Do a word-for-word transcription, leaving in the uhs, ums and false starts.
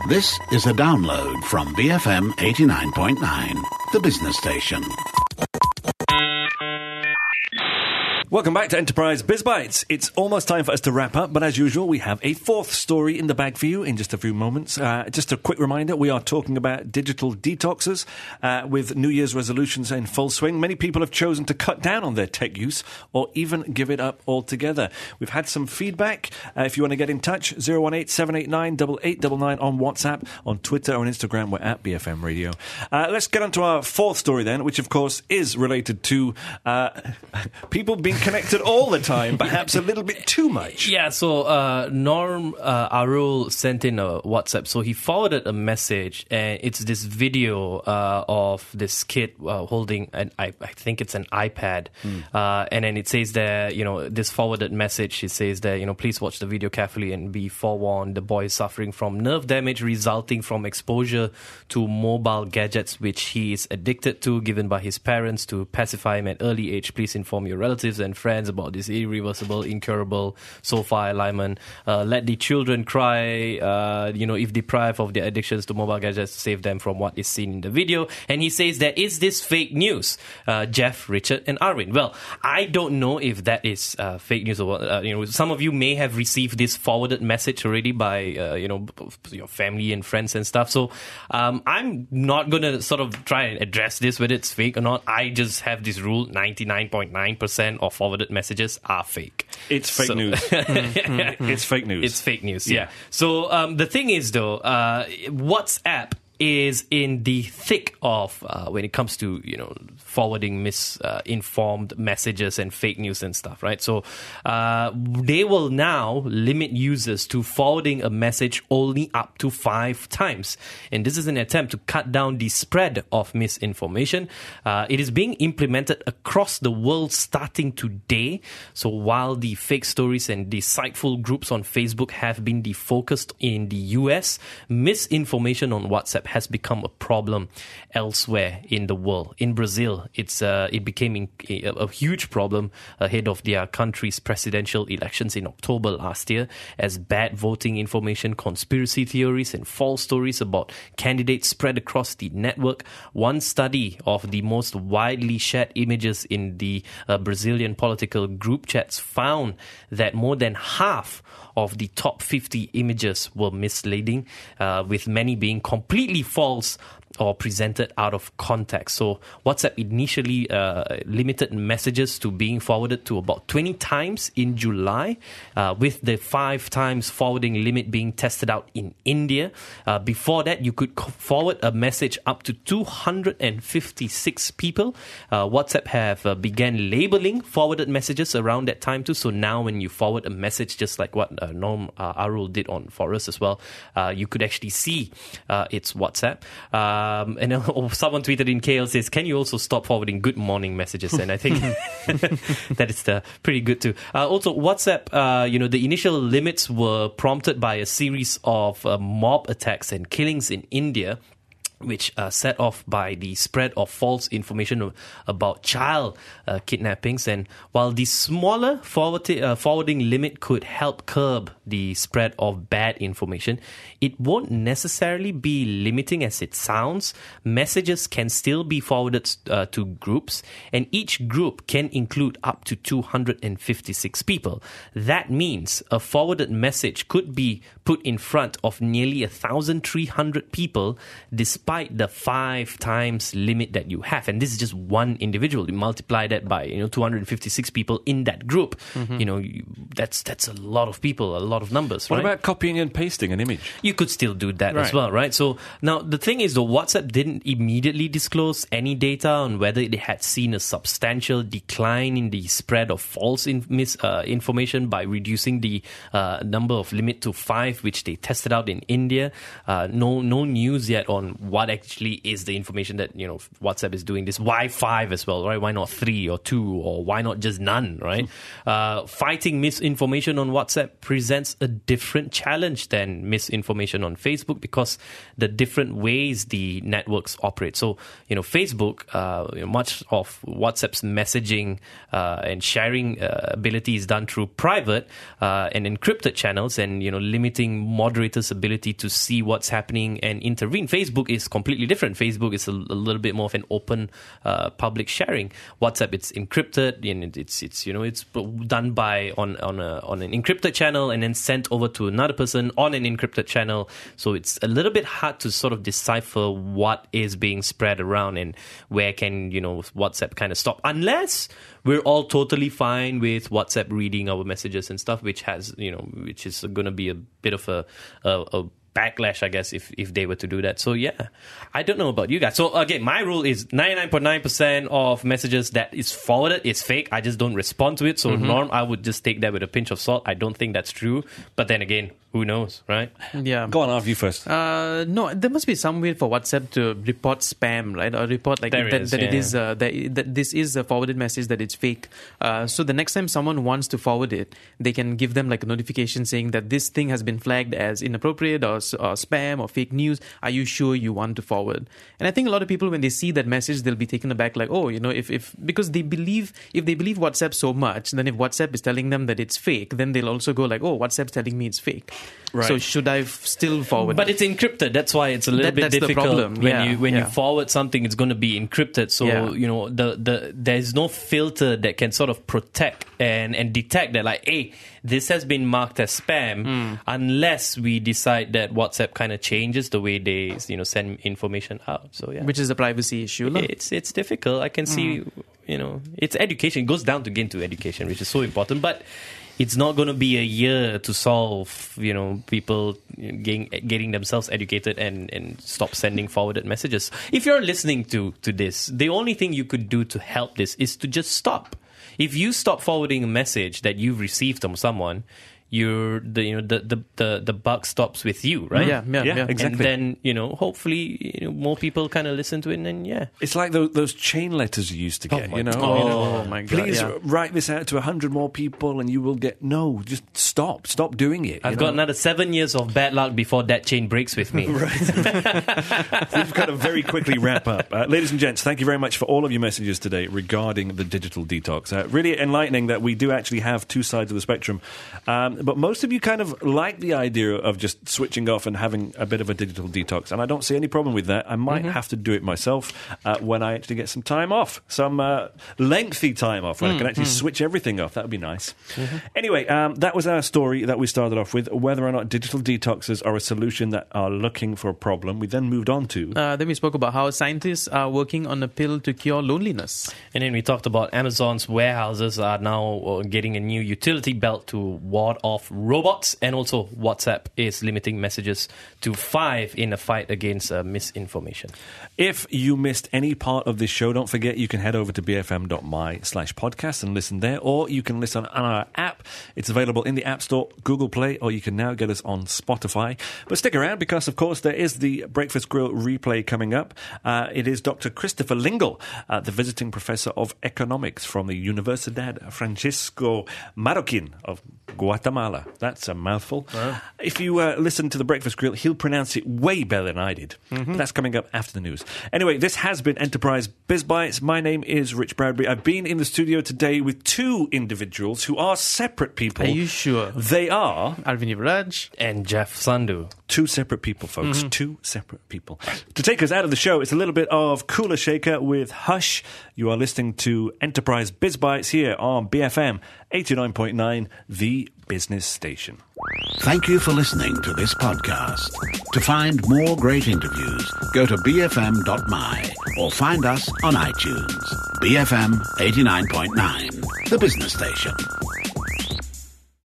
This is a download from B F M eighty-nine point nine, the business station. Welcome back to Enterprise Biz Bites. It's almost time for us to wrap up, but as usual, we have a fourth story in the bag for you in just a few moments. Uh, just a quick reminder, we are talking about digital detoxes uh, with New Year's resolutions in full swing. Many people have chosen to cut down on their tech use or even give it up altogether. We've had some feedback. Uh, if you want to get in touch, zero one eight, seven eight nine, eight eight nine nine on WhatsApp, on Twitter or on Instagram, we're at B F M Radio. Uh, let's get on to our fourth story then, which of course is related to uh, people being connected all the time, perhaps a little bit too much. Yeah, so uh, Norm uh, Arul sent in a WhatsApp. So he forwarded a message, and it's this video uh, of this kid uh, holding, an, I, I think it's an iPad. Mm. Uh, and then it says there, you know, this forwarded message, it says there, you know, please watch the video carefully and be forewarned. The boy is suffering from nerve damage resulting from exposure to mobile gadgets, which he is addicted to, given by his parents to pacify him at early age. Please inform your relatives and friends about this irreversible, incurable SOFA alignment. Uh, let the children cry, uh, you know, if deprived of their addictions to mobile gadgets, save them from what is seen in the video. And he says that, is this fake news? Uh, Jeff, Richard and Arwin. Well, I don't know if that is uh, fake news or what. Uh, you know, some of you may have received this forwarded message already by, uh, you know, your family and friends and stuff. So um, I'm not going to sort of try and address this, whether it's fake or not. I just have this rule, ninety-nine point nine percent of forwarded messages are fake. It's fake so, news. mm-hmm. It's fake news. It's fake news, yeah. yeah. So um, the thing is, though, uh, WhatsApp is in the thick of uh, when it comes to, you know, forwarding misinformed uh, messages and fake news and stuff, right? So uh, they will now limit users to forwarding a message only up to five times. And this is an attempt to cut down the spread of misinformation. Uh, it is being implemented across the world starting today. So while the fake stories and deceitful groups on Facebook have been defocused in the U S, misinformation on WhatsApp has become a problem elsewhere in the world. In Brazil, it's uh, it became a, a huge problem ahead of their country's presidential elections in October last year, as bad voting information, conspiracy theories, and false stories about candidates spread across the network. One study of the most widely shared images in the uh, Brazilian political group chats found that more than half of the top fifty images were misleading, uh, with many being completely false or presented out of context. So WhatsApp initially uh, limited messages to being forwarded to about twenty times in July, uh, with the five times forwarding limit being tested out in India. Uh, before that, you could forward a message up to two hundred fifty-six people. Uh, WhatsApp have uh, began labeling forwarded messages around that time too. So now when you forward a message, just like what uh, Norm uh, Arul did on for us as well, uh, you could actually see uh, it's WhatsApp. Uh, Um, and oh, someone tweeted in K L says, can you also stop forwarding good morning messages? And I think that is uh, pretty good too. Uh, also, WhatsApp, uh, you know, the initial limits were prompted by a series of uh, mob attacks and killings in India, which uh, set off by the spread of false information about child uh, kidnappings. And while the smaller forward, uh, forwarding limit could help curb the spread of bad information, it won't necessarily be limiting as it sounds. Messages can still be forwarded uh, to groups, and each group can include up to two hundred fifty-six people. That means a forwarded message could be put in front of nearly one thousand three hundred people, despite the five times limit that you have. And this is just one individual. You multiply that by, you know, two hundred fifty-six people in that group. Mm-hmm. You know, you, that's that's a lot of people, a lot of numbers, what right? What about copying and pasting an image? You could still do that right. as well, right? So now the thing is, though, WhatsApp didn't immediately disclose any data on whether it had seen a substantial decline in the spread of false in, mis, uh, information by reducing the uh, number of limit to five, which they tested out in India. Uh, no, no news yet on why what actually is the information that, you know, WhatsApp is doing. This why five as well, right? Why not three or two, or why not just none, right? Uh, fighting misinformation on WhatsApp presents a different challenge than misinformation on Facebook, because the different ways the networks operate. So, you know, Facebook, uh, you know, much of WhatsApp's messaging uh, and sharing uh, ability is done through private uh, and encrypted channels, and, you know, limiting moderators' ability to see what's happening and intervene. Facebook is completely different. Facebook is a, a little bit more of an open uh, public sharing. WhatsApp, it's encrypted, and it's it's you know it's done by on on a on an encrypted channel and then sent over to another person on an encrypted channel. So it's a little bit hard to sort of decipher what is being spread around and where can, you know, WhatsApp kind of stop, unless we're all totally fine with WhatsApp reading our messages and stuff, which has, you know, which is going to be a bit of a, a, a backlash, I guess, if, if they were to do that. So, yeah, I don't know about you guys. So, again, my rule is ninety-nine point nine percent of messages that is forwarded is fake. I just don't respond to it. So, mm-hmm. Norm, I would just take that with a pinch of salt. I don't think that's true. But then again, who knows, right? Yeah. Go on, Arv, you first. Uh, no, there must be some way for WhatsApp to report spam, right? Or report like There that, is, that yeah. it is uh, that, that this is a forwarded message, that it's fake. Uh, so the next time someone wants to forward it, they can give them like a notification saying that this thing has been flagged as inappropriate or, or spam or fake news. Are you sure you want to forward? And I think a lot of people, when they see that message, they'll be taken aback, like, oh, you know, if, if because they believe, if they believe WhatsApp so much, then if WhatsApp is telling them that it's fake, then they'll also go like, oh, WhatsApp's telling me it's fake. Right. So should I f- still forward? But it's encrypted. That's why it's a little That- bit that's the difficult. problem. When Yeah, you when yeah. you forward something, it's going to be encrypted. So Yeah. you know the the there's no filter that can sort of protect and and detect that, like, hey, this has been marked as spam, Mm. unless we decide that WhatsApp kind of changes the way they, you know, send information out. So yeah, Which is a privacy issue. lah. it's it's difficult. I can see, you know, it's education. It goes down to again to education, which is so important. But it's not going to be a year to solve, you know, people getting, getting themselves educated and, and stop sending forwarded messages. If you're listening to, to this, the only thing you could do to help this is to just stop. If you stop forwarding a message that you've received from someone, you're the you know the the the, the buck stops with you, right? Yeah, yeah, Yeah, yeah. exactly. And then, you know, hopefully, you know, more people kind of listen to it, and then, yeah. It's like those, those chain letters you used to get, my you know? God. You know, Oh, my God, Please yeah. write this out to one hundred more people and you will get... No, just stop. Stop doing it. I've you got know? another seven years of bad luck before that chain breaks with me. We've got to very quickly wrap up. Uh, ladies and gents, thank you very much for all of your messages today regarding the digital detox. Uh, really enlightening that we do actually have two sides of the spectrum. Um, but most of you kind of like the idea of just switching off and having a bit of a digital detox. And I don't see any problem with that. I might have to do it myself uh, when I actually get some time off, some uh, lengthy time off, when I can actually switch everything off. That would be nice. Anyway, um, that was our story that we started off with, whether or not digital detoxes are a solution that are looking for a problem. We then moved on to... Uh, then we spoke about how scientists are working on a pill to cure loneliness. And then we talked about Amazon's warehouses are now uh, getting a new utility belt to ward off robots, and also WhatsApp is limiting messages to five in a fight against uh, misinformation. If you missed any part of this show, don't forget you can head over to bfm.my slash podcast and listen there, or you can listen on our app. It's available in the App Store, Google Play, or you can now get us on Spotify. But stick around because, of course, there is the Breakfast Grill replay coming up. Uh, it is Doctor Christopher Lingle, uh, the visiting professor of economics from the Universidad Francisco Marroquin of Guatemala. That's a mouthful. Wow. If you uh, listen to the Breakfast Grill, he'll pronounce it way better than I did. Mm-hmm. But that's coming up after the news. Anyway, this has been Enterprise Biz Bites. My name is Rich Bradbury. I've been in the studio today with two individuals who are separate people. Are you sure? They are Arvind Yuvraj. And Jeff Sandhu. two separate people, folks. Mm-hmm. Two separate people. To take us out of the show, it's a little bit of Cooler Shaker with Hush. You are listening to Enterprise Biz Bites here on B F M eighty-nine point nine, the business station. Thank you for listening to this podcast. To find more great interviews, go to b f m dot m y or find us on iTunes. B F M eighty-nine point nine, the business station.